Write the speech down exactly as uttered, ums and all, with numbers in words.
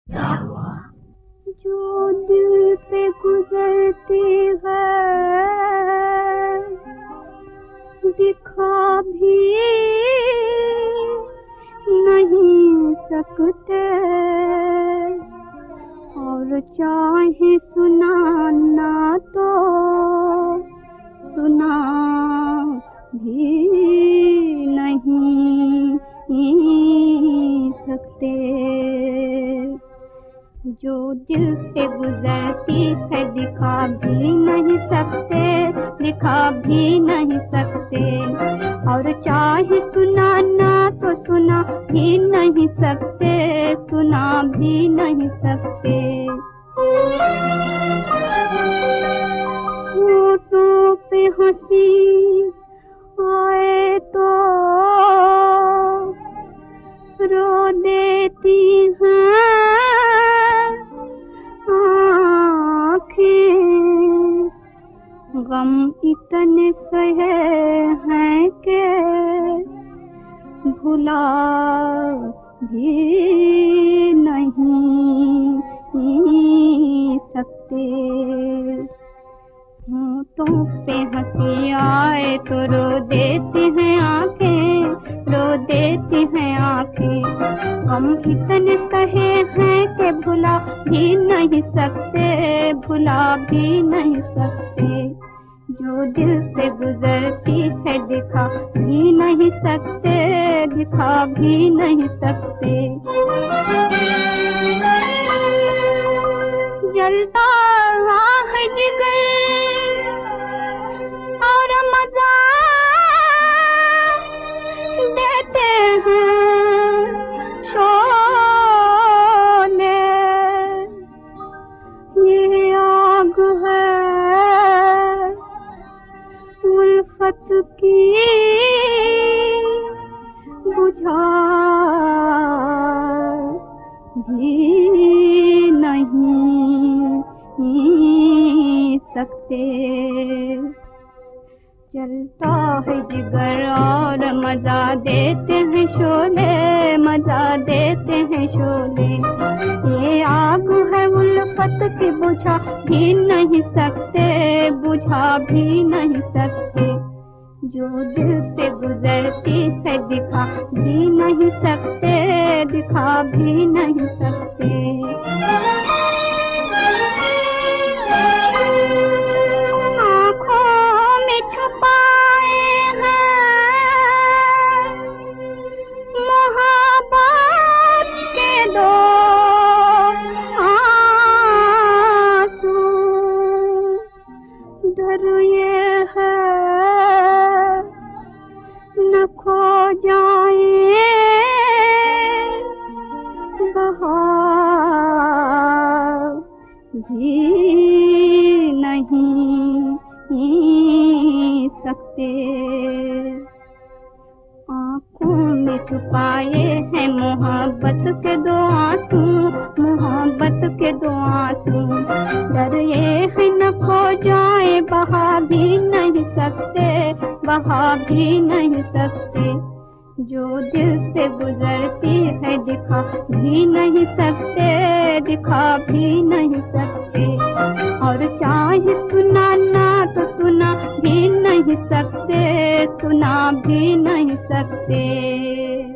क्या हुआ? जो दिल पे गुजरती है दिखा भी नहीं सकते, और चाहे सुनाना तो सुना भी नहीं सकते। जो दिल पे गुजरती है दिखा भी नहीं सकते, दिखा भी नहीं सकते, और चाहे सुनाना तो सुना भी नहीं सकते, सुना भी नहीं सकते। होठों पे हंसी आए तो रो देती हैं आँखें, गम इतने सहे हैं कि भुला भी नहीं सकते। होठों पे हंसी आए तो रो देती हैं आँखें, रो देती हैं आँखें, हम इतने सहे हैं कि भुला भी नहीं सकते, भुला भी नहीं सकते। जो दिल पे गुजरती है दिखा भी नहीं सकते, दिखा भी नहीं सकते। जलता है जिगर और मजा देते हैं शोले, ये आग है उल्फत की बुझा भी नहीं सकते। चलता है जिगर और मजा देते हैं शोले, मजा देते हैं शोले, ये आग है उल्फत की बुझा भी नहीं सकते, बुझा भी नहीं सकते। जो दिल पे गुजरती है दिखा भी नहीं सकते, दिखा भी नहीं सकते। छुपाए हैं मोहब्बत के दो आंसू, डर ये है न खो जाए बहा भी नहीं सकते। आँखों में छुपाए हैं मोहब्बत के दो आंसू, मोहब्बत के दो आंसू, डर ये है न खो जाए बहा भी नहीं सकते, बहा भी नहीं सकते। जो दिल पे गुजरती है दिखा भी नहीं सकते, दिखा भी नहीं सकते, और चाहे सुनाना तो सुना भी नहीं सकते, सुना भी नहीं सकते।